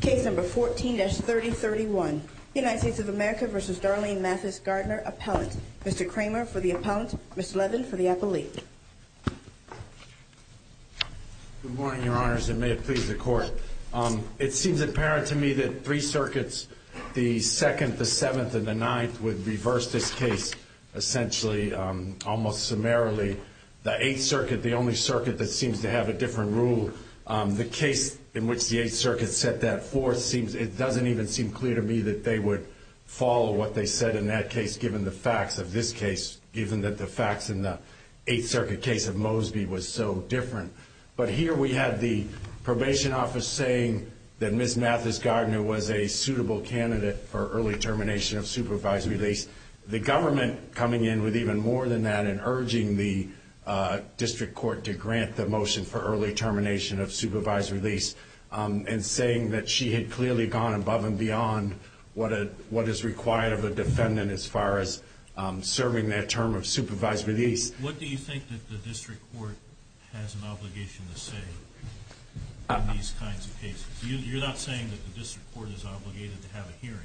Case number 14-3031. United States of America v. Darlene Mathis Gardner, appellant. Mr. Kramer for the appellant, Mr. Levin for the appellee. Good morning, Your Honors, and may it please the Court. It seems apparent to me that three circuits, the 2nd, the 7th, and the 9th, would reverse this case essentially almost summarily. The 8th Circuit, the only circuit that seems to have a different rule, the case in which the 8th Circuit set that forth, it doesn't even seem clear to me that they would follow what they said in that case, given the facts of this case, given that the facts in the 8th Circuit case of Mosby was so different. But here we had the probation office saying that Ms. Mathis Gardner was a suitable candidate for early termination of supervised release. The government coming in with even more than that and urging the district court to grant the motion for early termination of supervised release, and saying that she had clearly gone above and beyond what is required of a defendant as far as serving their term of supervised release. What do you think that the district court has an obligation to say in these kinds of cases? You're not saying that the district court is obligated to have a hearing,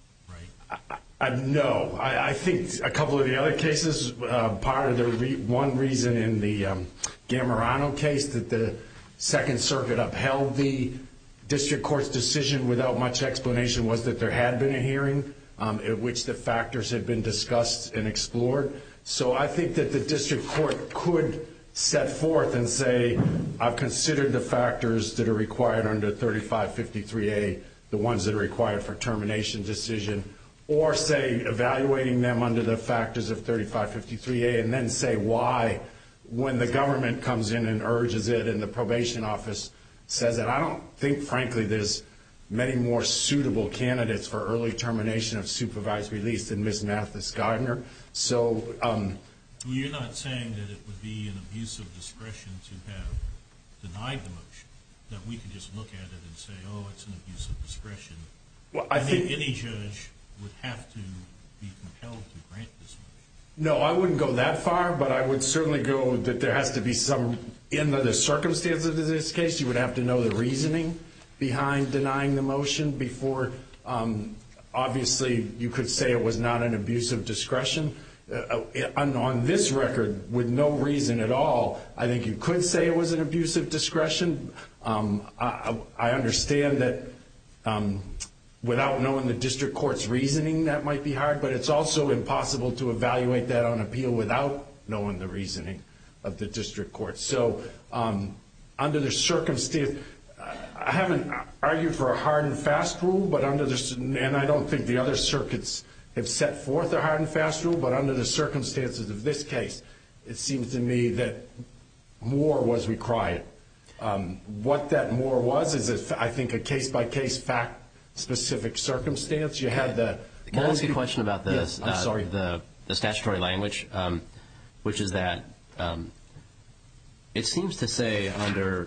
right? No. I think a couple of the other cases, part of the one reason in the Gammarano case that the 2nd Circuit upheld the district court's decision without much explanation was that there had been a hearing at which the factors had been discussed and explored. So I think that the district court could set forth and say, I've considered the factors that are required under 3553A, the ones that are required for termination decision, or say evaluating them under the factors of 3553A, and then say why when the government comes in and urges it and the probation office says it. I don't think, frankly, there's many more suitable candidates for early termination of supervised release than Ms. Mathis Gardner. So you're not saying that it would be an abuse of discretion to have denied the motion, that we could just look at it and say, oh, it's an abuse of discretion. Well, I think any judge would have to be compelled to grant this motion. No, I wouldn't go that far, but I would certainly go that there has to be some, in the circumstances of this case, you would have to know the reasoning behind denying the motion before, obviously, you could say it was not an abuse of discretion. On this record, with no reason at all, I think you could say it was an abuse of discretion. I understand that without knowing the district court's reasoning, that might be hard, but it's also impossible to evaluate that on appeal without knowing the reasoning of the district court. So under the circumstance, I haven't argued for a hard and fast rule, but under this, and I don't think the other circuits have set forth a hard and fast rule, but under the circumstances of this case, it seems to me that more was required. What that more was is, I think, a case-by-case fact-specific circumstance. You had the... Can I ask you a question about Yes, I'm sorry. The statutory language, which is that it seems to say under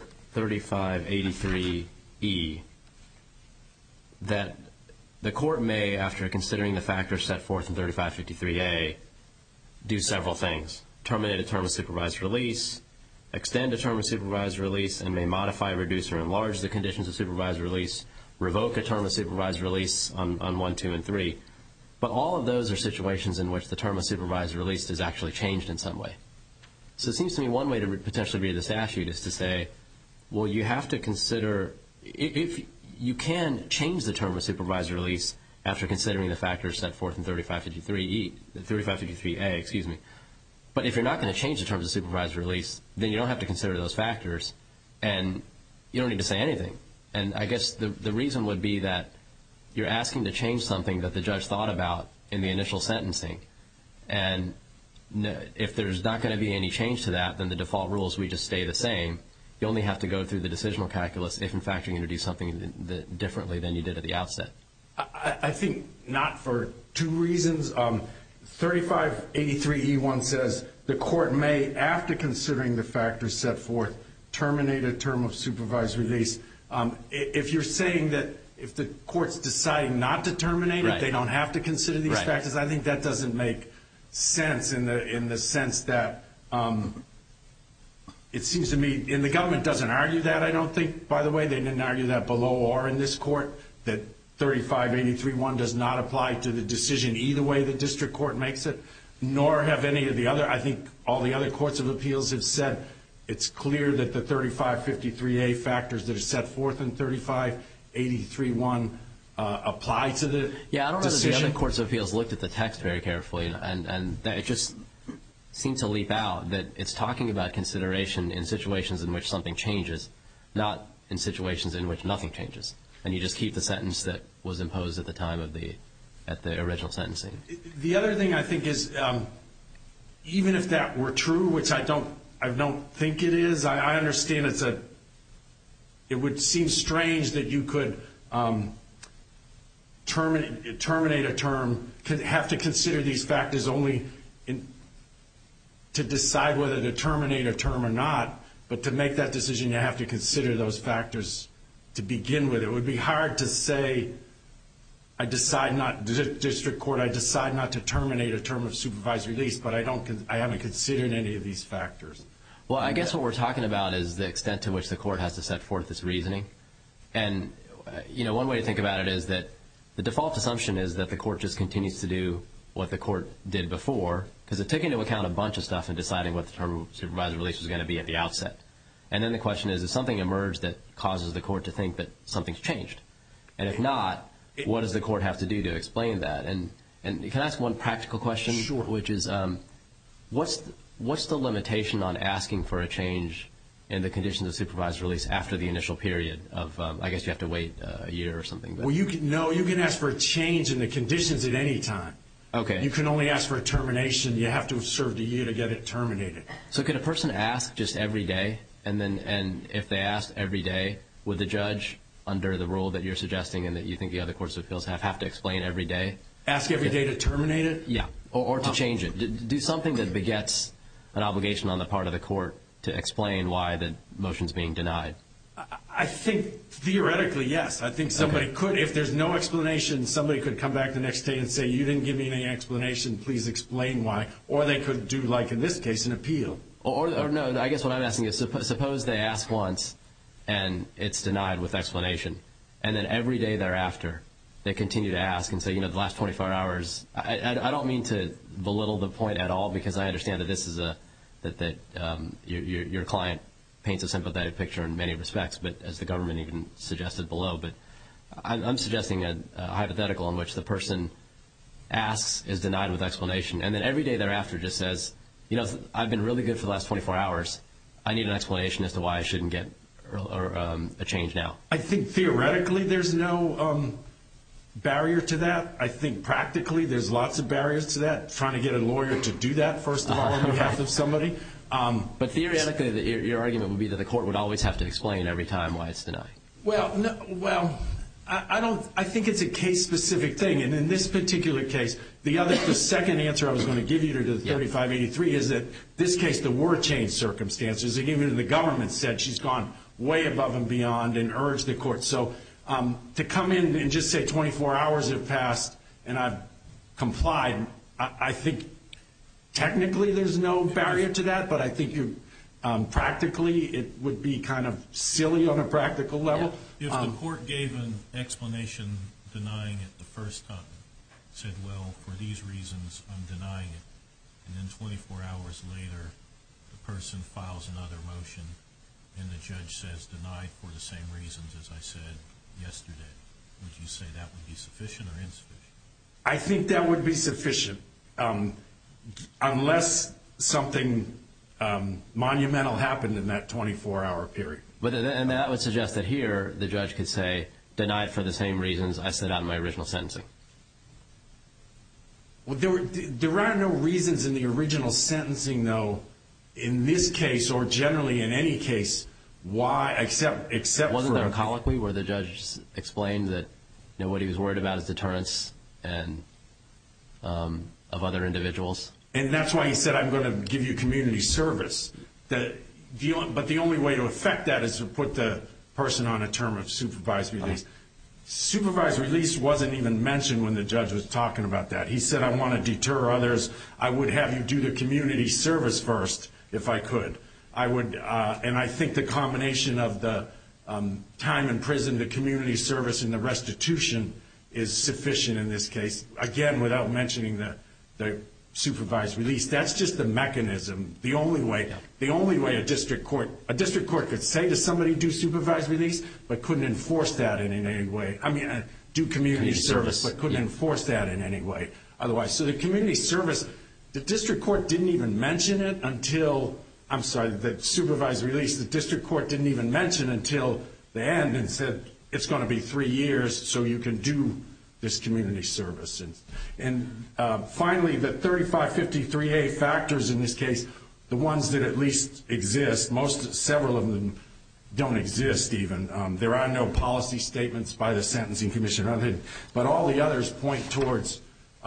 3583E that the court may, after considering the factors set forth in 3553A, do several things. Terminate a term of supervised release, extend a term of supervised release, and may modify, reduce, or enlarge the conditions of supervised release, revoke a term of supervised release on 1, 2, and 3. But all of those are situations in which the term of supervised release is actually changed in some way. So it seems to me one way to potentially read the statute is to say, well, you have to consider, if you can change the term of supervised release after considering the factors set forth in 3553A, But if you're not going to change the terms of supervised release, then you don't have to consider those factors, and you don't need to say anything. And I guess the reason would be that you're asking to change something that the judge thought about in the initial sentencing. And if there's not going to be any change to that, then the default rules, we just stay the same. You only have to go through the decisional calculus if, in fact, you're going to do something differently than you did at the outset. I think not, for two reasons. 3583E1 says the court may, after considering the factors set forth, terminate a term of supervised release. If you're saying that if the court's deciding not to terminate it, they don't have to consider these factors, I think that doesn't make sense in the sense that it seems to me, and the government doesn't argue that, I don't think, by the way. They didn't argue that below or in this court, that 3583(1) does not apply to the decision either way the district court makes it, nor have any of the other. I think all the other courts of appeals have said it's clear that the 3553A factors that are set forth in 3583(1) apply to the decision. Yeah, I don't know that the other courts of appeals looked at the text very carefully, and it just seemed to leap out that it's talking about consideration in situations in which something changes, not in situations in which nothing changes. And you just keep the sentence that was imposed at the time of the original sentencing. The other thing I think is, even if that were true, which I don't think it is, I understand it would seem strange that you could terminate a term, have to consider these factors only to decide whether to terminate a term or not, but to make that decision you have to consider those factors to begin with. It would be hard to say, district court, I decide not to terminate a term of supervised release, but I haven't considered any of these factors. Well, I guess what we're talking about is the extent to which the court has to set forth its reasoning. And, one way to think about it is that the default assumption is that the court just continues to do what the court did before, because it took into account a bunch of stuff in deciding what the term of supervised release was going to be at the outset. And then the question is, if something emerged that causes the court to think that something's changed? And if not, what does the court have to do to explain that? And can I ask one practical question? Sure. Which is, what's the limitation on asking for a change in the conditions of supervised release after the initial period of, I guess you have to wait a year or something. But. Well, you can ask for a change in the conditions at any time. Okay. You can only ask for a termination. You have to have served a year to get it terminated. So could a person ask just every day? And if they asked every day, would the judge, under the rule that you're suggesting and that you think the other courts of appeals have to explain every day? Ask every day to terminate it? Yeah, or to change it. Do something that begets an obligation on the part of the court to explain why the motion's being denied. I think theoretically, yes. I think somebody could, if there's no explanation, somebody could come back the next day and say, you didn't give me any explanation, please explain why. Or they could do, like in this case, an appeal. Or no, I guess what I'm asking is, suppose they ask once and it's denied with explanation, and then every day thereafter they continue to ask and say, the last 24 hours. I don't mean to belittle the point at all, because I understand that this is your client paints a sympathetic picture in many respects, but as the government even suggested below. But I'm suggesting a hypothetical in which the person asks, is denied with explanation, and then every day thereafter just says, I've been really good for the last 24 hours. I need an explanation as to why I shouldn't get a change now. I think theoretically there's no barrier to that. I think practically there's lots of barriers to that. Trying to get a lawyer to do that, first of all, on behalf of somebody. But theoretically, your argument would be that the court would always have to explain every time why it's denied. I think it's a case-specific thing. And in this particular case, the second answer I was going to give you to the 3583 is that this case, there were changed circumstances. And even the government said she's gone way above and beyond and urged the court. So to come in and just say 24 hours have passed and I've complied, I think technically there's no barrier to that, but I think practically it would be kind of silly on a practical level. If the court gave an explanation denying it the first time, said, well, for these reasons I'm denying it, and then 24 hours later the person files another motion and the judge says denied for the same reasons as I said yesterday, would you say that would be sufficient or insufficient? I think that would be sufficient, unless something monumental happened in that 24-hour period. And that would suggest that here the judge could say denied for the same reasons I set out in my original sentencing. Well, there are no reasons in the original sentencing, though, in this case or generally in any case, why, except Wasn't there a colloquy where the judge explained that what he was worried about is deterrence and of other individuals? And that's why he said, I'm going to give you community service. But the only way to affect that is to put the person on a term of supervised release. Supervised release wasn't even mentioned when the judge was talking about that. He said, I want to deter others. I would have you do the community service first, if I could. I would, and I think the combination of the time in prison, the community service, and the restitution is sufficient in this case. Again, without mentioning the supervised release, that's just the mechanism. The only way a district court could say to somebody do supervised release, but couldn't enforce that in any way. I mean, do community service, but couldn't enforce that in any way otherwise. So the community service, the district court didn't even mention it until, I'm sorry, the supervised release, the district court didn't even mention until the end and said it's going to be 3 years so you can do this community service. And finally, the 3553A factors in this case, the ones that at least exist, several of them don't exist even. There are no policy statements by the Sentencing Commission, but all the others point towards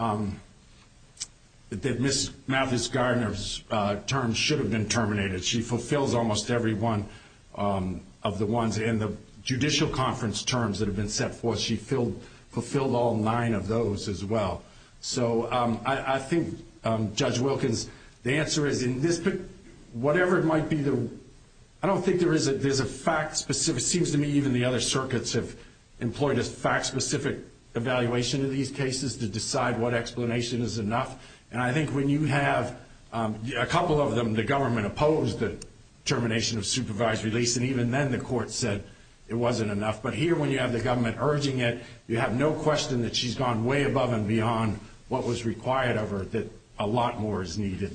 that Ms. Mathis-Gardner's term should have been terminated. She fulfills almost every one of the ones in the judicial conference terms that have been set forth. She fulfilled all 9 of those as well. So I think, Judge Wilkins, the answer is in this, whatever it might be, I don't think there's a fact-specific. It seems to me even the other circuits have employed a fact-specific evaluation of these cases to decide what explanation is enough. And I think when you have a couple of them, the government opposed the termination of supervised release, and even then the court said it wasn't enough. But here, when you have the government urging it, you have no question that she's gone way above and beyond what was required of her, that a lot more is needed.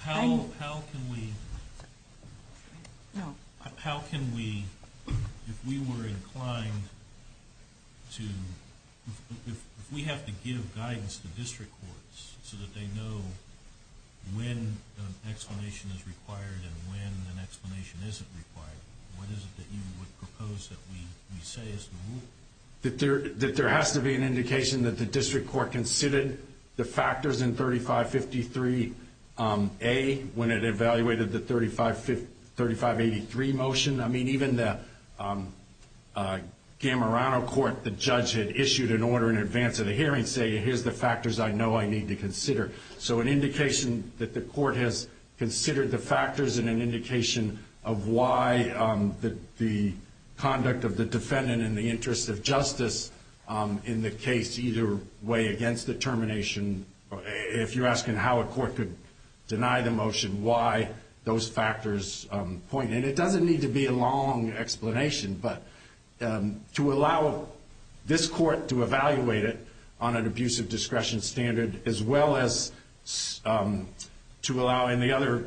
How can we, if we were inclined to, if we have to give guidance to district courts so that they know when an explanation is required and when an explanation isn't required, what is it that you would propose that we say is the rule? That there has to be an indication that the district court considered the factors in 3553A when it evaluated the 3583 motion. I mean, even the Gammarano court, the judge had issued an order in advance of the hearing saying, here's the factors I know I need to consider. So an indication that the court has considered the factors and an indication of why the conduct of the defendant in the interest of justice in the case either way against the termination. If you're asking how a court could deny the motion, why those factors point. And it doesn't need to be a long explanation, but to allow this court to evaluate it on an abuse of discretion standard, as well as to allow, and the other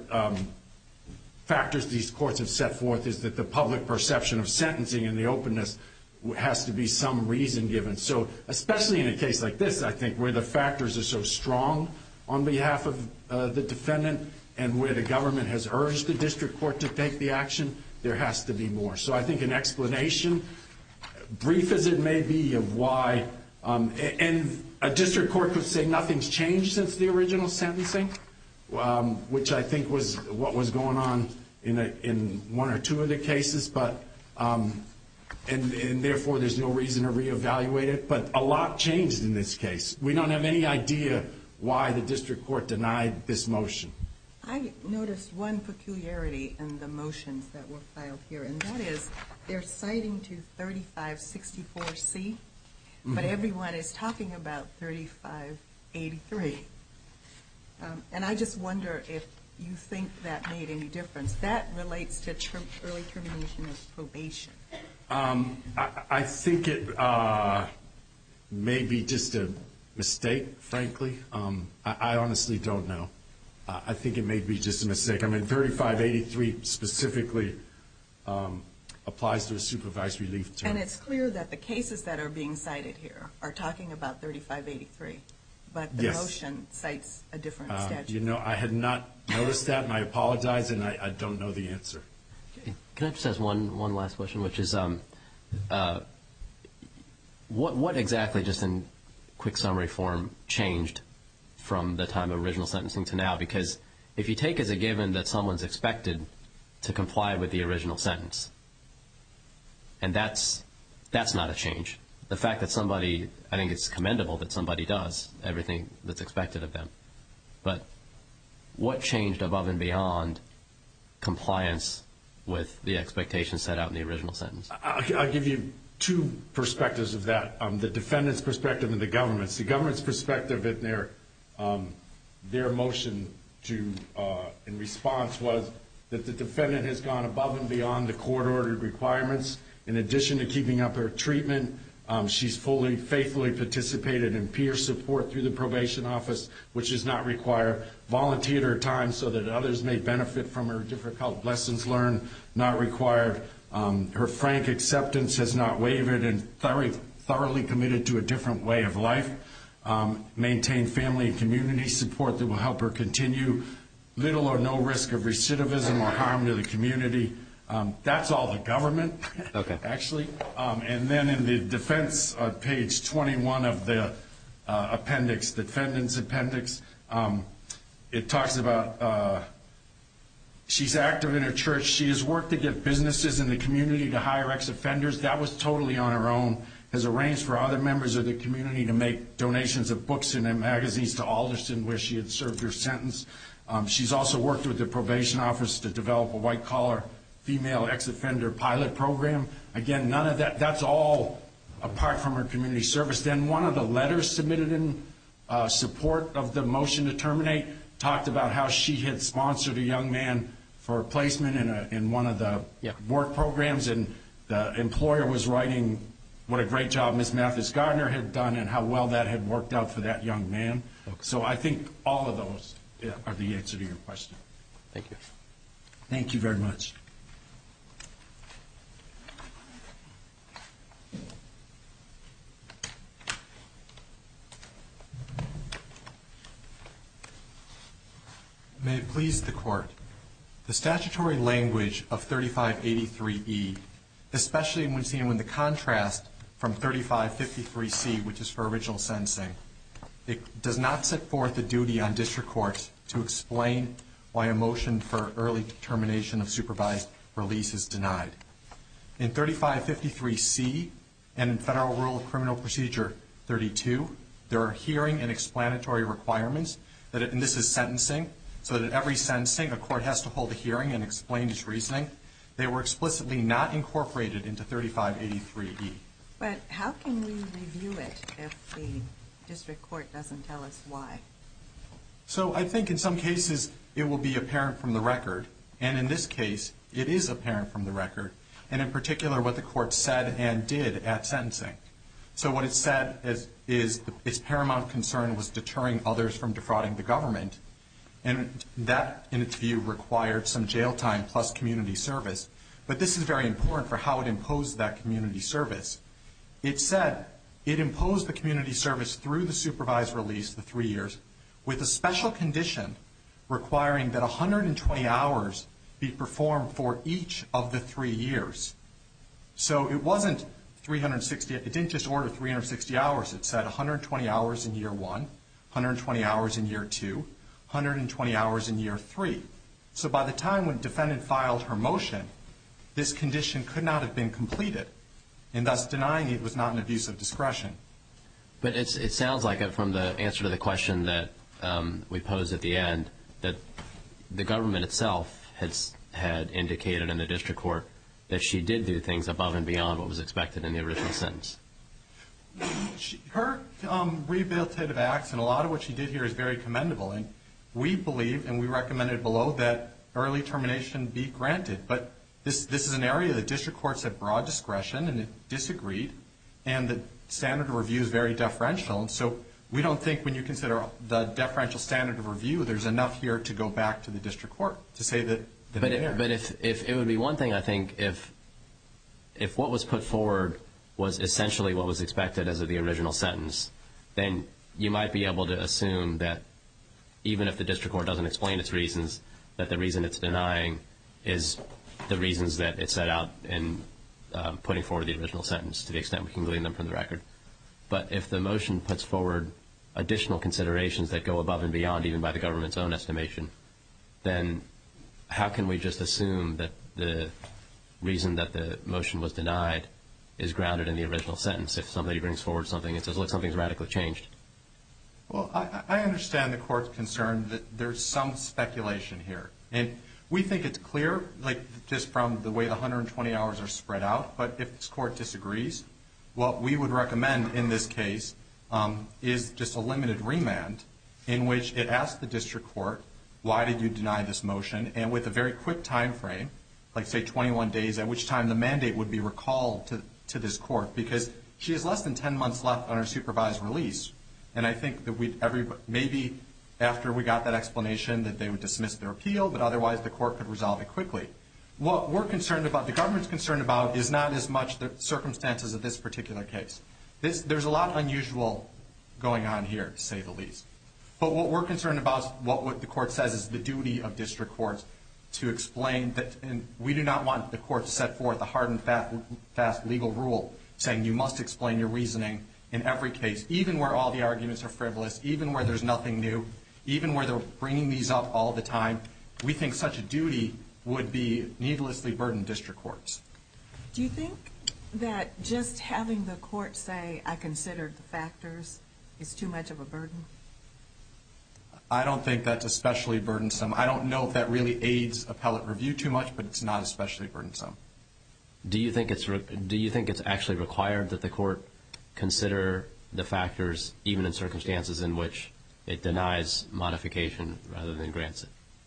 factors these courts have set forth is that the public perception of sentencing and the openness has to be some reason given. So especially in a case like this, I think, where the factors are so strong on behalf of the defendant and where the government has urged the district court to take the action, there has to be more. So I think an explanation, brief as it may be, of why, and a district court could say nothing's changed since the original sentencing, which I think was what was going on in 1 or 2 of the cases, but and therefore there's no reason to reevaluate it. But a lot changed in this case. We don't have any idea why the district court denied this motion. I noticed one peculiarity in the motions that were filed here, and that is they're citing to 3564C, but everyone is talking about 3583. And I just wonder if you think that made any difference. That relates to early termination of probation. I think it may be just a mistake, frankly. I honestly don't know. I think it may be just a mistake. I mean, 3583 specifically applies to a supervised relief term. And it's clear that the cases that are being cited here are talking about 3583, but the motion cites a different statute. You know, I had not noticed that, and I apologize, and I don't know the answer. Can I just ask one last question, which is what exactly, just in quick summary form, changed from the time of original sentencing to now? Because if you take as a given that someone's expected to comply with the original sentence, and that's not a change. The fact that somebody, I think it's commendable that somebody does everything that's expected of them. But what changed above and beyond compliance with the expectations set out in the original sentence? I'll give you two perspectives of that, the defendant's perspective and the government's. The government's perspective in their motion in response was that the defendant has gone above and beyond the court-ordered requirements. In addition to keeping up her treatment, she's faithfully participated in peer support through the probation office, which is not required, volunteered her time so that others may benefit from her difficult lessons learned, not required. Her frank acceptance has not wavered and thoroughly committed to a different way of life. Maintain family and community support that will help her continue. Little or no risk of recidivism or harm to the community. That's all the government, actually. And then in the defense, page 21 of the appendix, defendant's appendix, it talks about she's active in her church. She has worked to get businesses in the community to hire ex-offenders. That was totally on her own. Has arranged for other members of the community to make donations of books and magazines to Alderson, where she had served her sentence. She's also worked with the probation office to develop a white-collar female ex-offender pilot program. Again, none of that. That's all apart from her community service. Then one of the letters submitted in support of the motion to terminate talked about how she had sponsored a young man for placement in one of the work programs, and the employer was writing what a great job Ms. Mathis Gardner had done and how well that had worked out for that young man. So I think all of those are the answer to your question. Thank you. Thank you very much. May it please the Court. The statutory language of 3583E, especially when seen in the contrast from 3553C, which is for original sentencing, it does not set forth a duty on district courts to explain why a motion for early termination of supervised release is denied. In 3553C and in Federal Rule of Criminal Procedure 32, there are hearing and explanatory requirements, and this is sentencing, so that at every sentencing a court has to hold a hearing and explain its reasoning. They were explicitly not incorporated into 3583E. But how can we review it if the district court doesn't tell us why? So I think in some cases it will be apparent from the record, and in this case it is apparent from the record, and in particular what the court said and did at sentencing. So what it said is its paramount concern was deterring others from defrauding the government, and that, in its view, required some jail time plus community service. But this is very important for how it imposed that community service. It said it imposed the community service through the supervised release, the 3 years, with a special condition requiring that 120 hours be performed for each of the 3 years. So it wasn't 360, it didn't just order 360 hours. It said 120 hours in year 1, 120 hours in year 2, 120 hours in year 3. So by the time when the defendant filed her motion, this condition could not have been completed, and thus denying it was not an abuse of discretion. But it sounds like from the answer to the question that we posed at the end that the government itself had indicated in the district court that she did do things above and beyond what was expected in the original sentence. Her rehabilitative acts and a lot of what she did here is very commendable, and we believe and we recommended below that early termination be granted. But this is an area the district courts have broad discretion, and it disagreed, and the standard of review is very deferential. And so we don't think when you consider the deferential standard of review, there's enough here to go back to the district court to say that. But if it would be one thing, I think, if what was put forward was essentially what was expected as of the original sentence, then you might be able to assume that even if the district court doesn't explain its reasons, that the reason it's denying is the reasons that it set out in putting forward the original sentence, to the extent we can glean them from the record. But if the motion puts forward additional considerations that go above and beyond even by the government's own estimation, then how can we just assume that the reason that the motion was denied is grounded in the original sentence if somebody brings forward something and says, look, something's radically changed? Well, I understand the court's concern that there's some speculation here. And We think it's clear, just from the way the 120 hours are spread out. But if this court disagrees, what we would recommend in this case is just a limited remand in which it asks the district court, why did you deny this motion? And with a very quick time frame, like say 21 days, at which time the mandate would be recalled to this court, because she has less than 10 months left on her supervised release. And I think that maybe after we got that explanation that they would dismiss their appeal, but otherwise the court could resolve it quickly. What we're concerned about, the government's concerned about, is not as much the circumstances of this particular case. There's a lot unusual going on here, to say the least. But what we're concerned about is what the court says is the duty of district courts to explain that, and we do not want the court to set forth a hard and fast legal rule saying you must explain your reasoning in every case, even where all the arguments are frivolous, even where there's nothing new, even where they're bringing these up all the time. We think such a duty would be needlessly burden district courts. Do you think that just having the court say, I considered the factors, is too much of a burden? I don't think that's especially burdensome. I don't know if that really aids appellate review too much, but it's not especially burdensome. Do you think it's actually required that the court consider the factors even in circumstances in which it denies modification rather than grants it?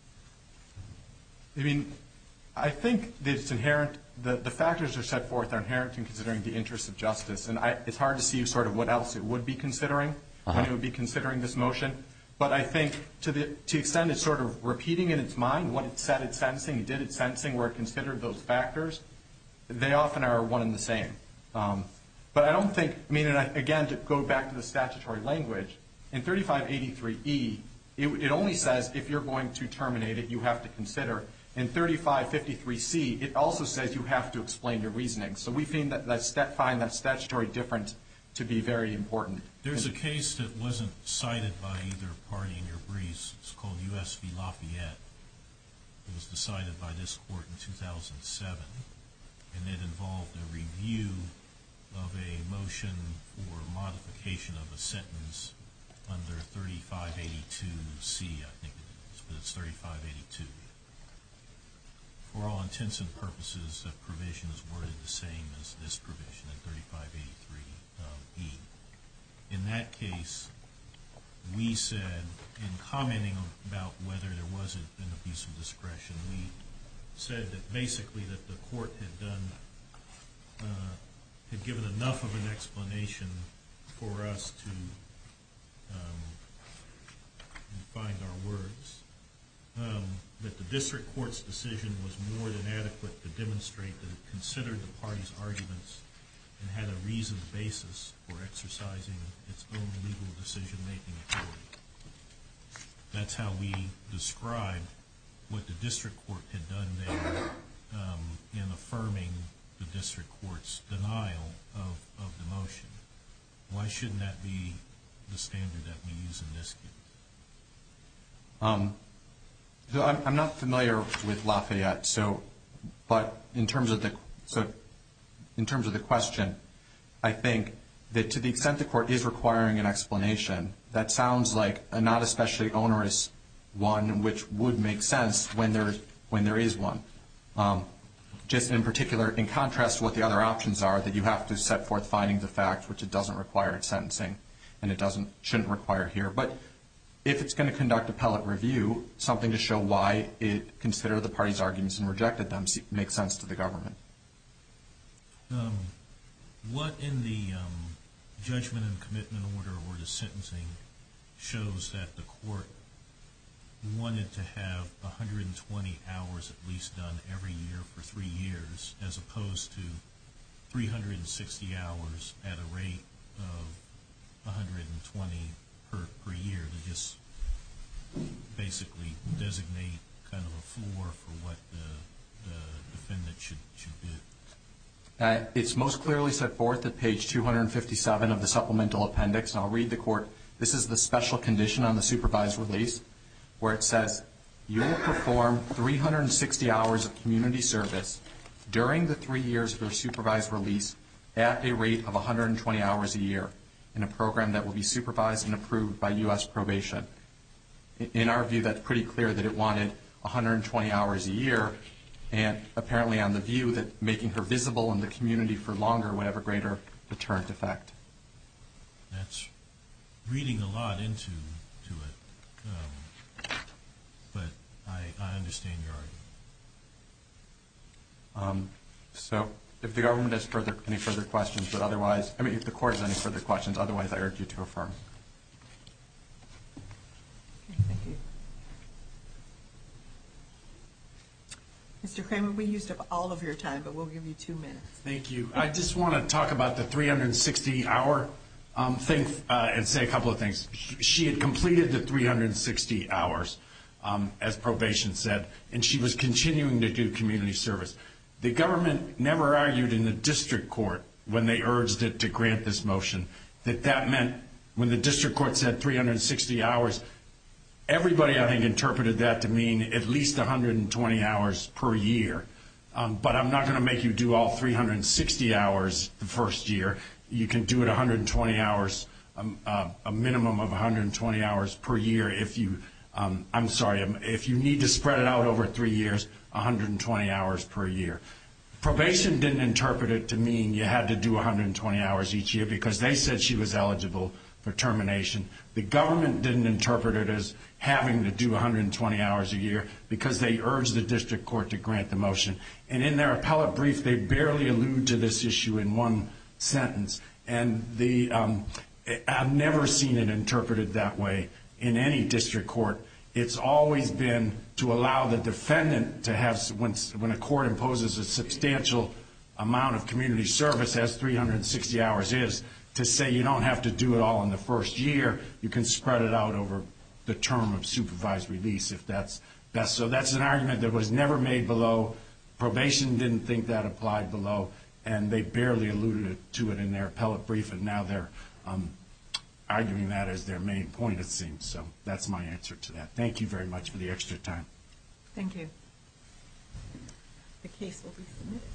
I mean, I think that it's inherent, the factors are set forth are inherent in considering the interests of justice, and it's hard to see sort of what else it would be considering when it would be considering this motion. But I think to the extent it's sort of repeating in its mind what it said at sentencing, it did at sentencing where it considered those factors, they often are one and the same. But I don't think, I mean, and again, to go back to the statutory language, in 3583E, it only says if you're going to terminate it, you have to consider. In 3553C, it also says you have to explain your reasoning. So we find that statutory difference to be very important. There's a case that wasn't cited by either party in your briefs. It's called U.S. v. Lafayette. It was decided by this court in 2007, and it involved a review of a motion for modification of a sentence under 3582C, I think it is, but it's 3582. For all intents and purposes, the provision is worded the same as this provision in 3583E. In that case, we said, in commenting about whether there was an abuse of discretion, we said that basically that the court had given enough of an explanation for us to find our words, that the district court's decision was more than adequate to demonstrate that it considered the party's arguments and had a reasoned basis for exercising its own legal decision-making authority. That's how we described what the district court had done there in affirming the district court's denial of the motion. Why shouldn't that be the standard that we use in this case? So I'm not familiar with Lafayette, but in terms of the question, I think that to the extent the court is requiring an explanation, that sounds like a not especially onerous one, which would make sense when there is one. Just in particular, in contrast to what the other options are, that you have to set forth findings of fact, which it doesn't require in sentencing, and it shouldn't require here. But if it's going to conduct appellate review, something to show why it considered the party's arguments and rejected them makes sense to the government. What in the judgment and commitment order or the sentencing shows that the court wanted to have 120 hours at least done every year for 3 years, as opposed to 360 hours at a rate of 120 per year, to just basically designate kind of a floor for what the defendant should do? It's most clearly set forth at page 257 of the supplemental appendix, and I'll read the court. This is the special condition on the supervised release, where it says, you will perform 360 hours of community service during the 3 years of your supervised release at a rate of 120 hours a year in a program that will be supervised and approved by U.S. probation. In our view, that's pretty clear that it wanted 120 hours a year, and apparently on the view that making her visible in the community for longer would have a greater deterrent effect. That's reading a lot into it, but I understand your argument. So if the government has any further questions, but otherwise, if the court has any further questions, otherwise I urge you to affirm. Okay, thank you. Mr. Kramer, we used up all of your time, but we'll give you 2 minutes. Thank you. I just want to talk about the 360-hour thing and say a couple of things. She had completed the 360 hours, as probation said, and she was continuing to do community service. The government never argued in the district court when they urged it to grant this motion that meant when the district court said 360 hours, everybody, I think, interpreted that to mean at least 120 hours per year. But I'm not going to make you do all 360 hours the first year. You can do it 120 hours, a minimum of 120 hours per year if you if you need to spread it out over 3 years, 120 hours per year. Probation didn't interpret it to mean you had to do 120 hours each year because they said she was eligible for termination. The government didn't interpret it as having to do 120 hours a year because they urged the district court to grant the motion. And in their appellate brief, they barely allude to this issue in one sentence. And I've never seen it interpreted that way in any district court. It's always been to allow the defendant to have, when a court imposes a substantial amount of community service, as 360 hours is, to say you don't have to do it all in the first year. You can spread it out over the term of supervised release if that's best. So that's an argument that was never made below. Probation didn't think that applied below, and they barely alluded to it in their appellate brief, and now they're arguing that as their main point, it seems. So that's my answer to that. Thank you very much for the extra time. Thank you. The case will be submitted.